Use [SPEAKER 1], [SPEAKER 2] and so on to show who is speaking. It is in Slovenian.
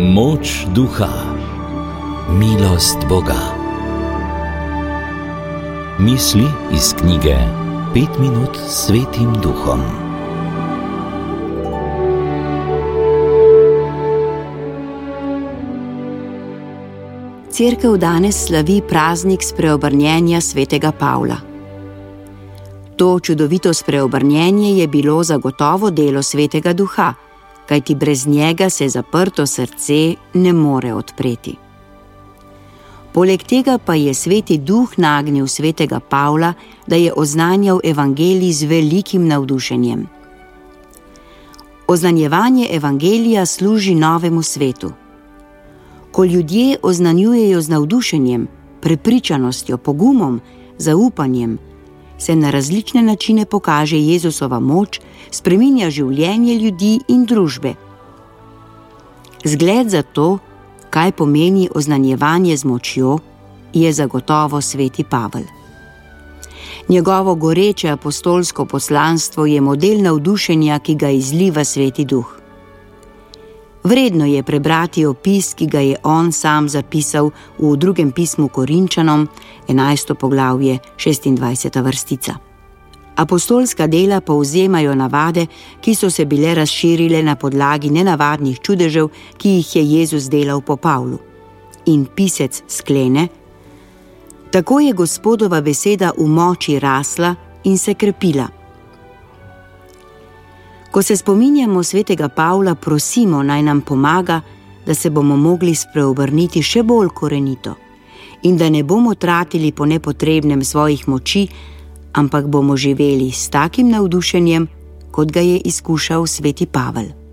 [SPEAKER 1] Moč duha, milost Boga. Misli iz knjige 5 minut s Svetim Duhom.
[SPEAKER 2] Cerkev danes slavi praznik spreobrnjenja svetega Pavla. To čudovito spreobrnjenje je bilo zagotovo delo svetega duha, kajti brez njega se zaprto srce ne more odpreti. Poleg tega pa je sveti duh nagnil svetega Pavla, da je oznanjal evangelij z velikim navdušenjem. Oznanjevanje evangelija služi novemu svetu. Ko ljudje oznanjujejo z navdušenjem, prepričanostjo, pogumom, zaupanjem, se na različne načine pokaže Jezusova moč, spreminja življenje ljudi in družbe. Zgled za to, kaj pomeni oznanjevanje z močjo, je zagotovo sveti Pavel. Njegovo goreče apostolsko poslanstvo je model navdušenja, ki ga izliva sveti duh. Vredno je prebrati opis, ki ga je on sam zapisal v drugem pismu Korinčanom, 11. poglavje, 26. vrstica. Apostolska dela povzemajo navade, ki so se bile razširile na podlagi nenavadnih čudežev, ki jih je Jezus delal po Pavlu. In pisec sklene: tako je Gospodova beseda v moči rasla in se krepila. Ko se spominjamo svetega Pavla, prosimo, naj nam pomaga, da se bomo mogli spreobrniti še bolj korenito in da ne bomo tratili po nepotrebnem svojih moči, ampak bomo živeli s takim navdušenjem, kot ga je izkušal sveti Pavel.